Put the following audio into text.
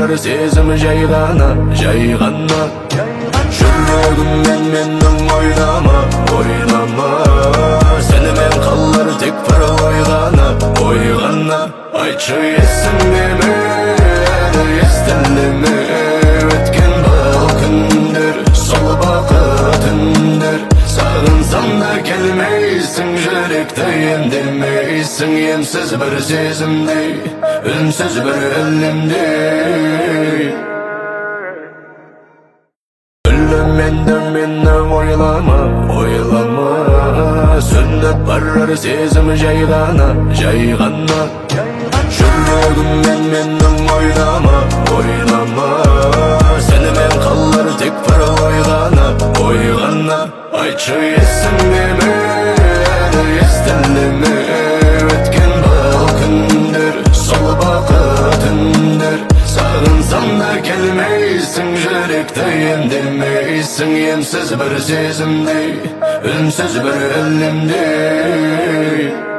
barlar sezim jaygana Жүрегіммен менің ойлама Сені мен қалар тек бір ойғана Айтшы есіңде ме, естілді ме Өткен бұл күндер, сол бақыт түндер Сағынсам да келмейсің, жүректі емдемейсің Емсіз бір сезімдей, үнсіз бір әлемдей Менді ойлама Сөніп барар сезім жайғана Жүрегіммен менің ойлама Сені мен қалар тек бір ойғана Айтшы есіңде ме, естілді ме Өткен бұл күндер, сол бақыт түндер Сағынсам да келмейсің, жүректі емдемейсің Емсіз бір сезімдей, үнсіз бір әлемдей